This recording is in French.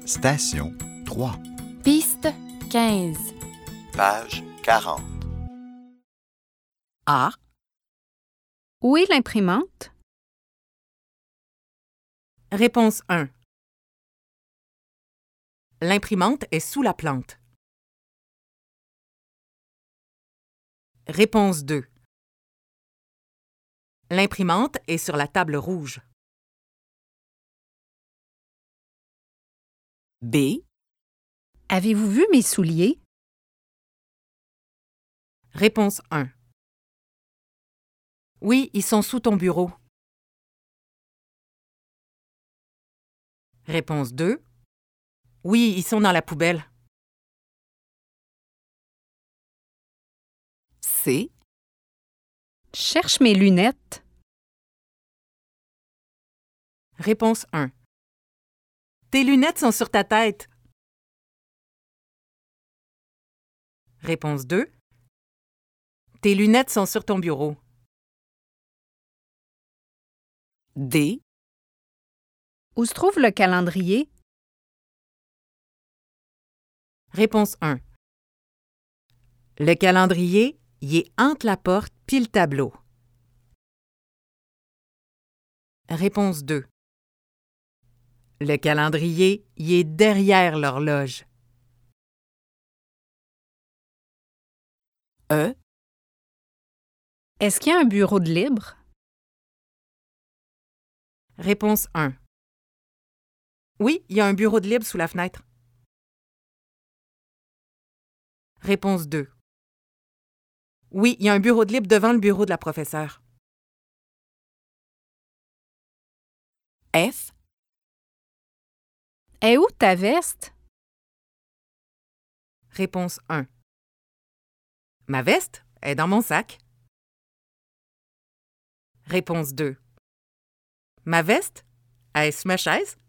Station 3, Piste 15. page 40. A. Où est l'imprimante? Réponse 1. L'imprimante est sous la plante. Réponse 2. L'imprimante est sur la table rouge. B. Avez-vous vu mes souliers? Réponse 1. Oui, ils sont sous ton bureau. Réponse 2. Oui, ils sont dans la poubelle. C. Cherche mes lunettes. Réponse 1. Tes lunettes sont sur ta tête. Réponse 2. Tes lunettes sont sur ton bureau. D. Où se trouve le calendrier? Réponse 1. Le calendrier y est entre la porte puis le tableau. Réponse 2. Le calendrier y est derrière l'horloge. E. Est-ce qu'il y a un bureau de libre? Réponse 1. Oui, il y a un bureau de libre sous la fenêtre. Réponse 2. Oui, il y a un bureau de libre devant le bureau de la professeure. F. Est où ta veste? Réponse 1. Ma veste est dans mon sac. Réponse 2. Ma veste est sous ma chaise.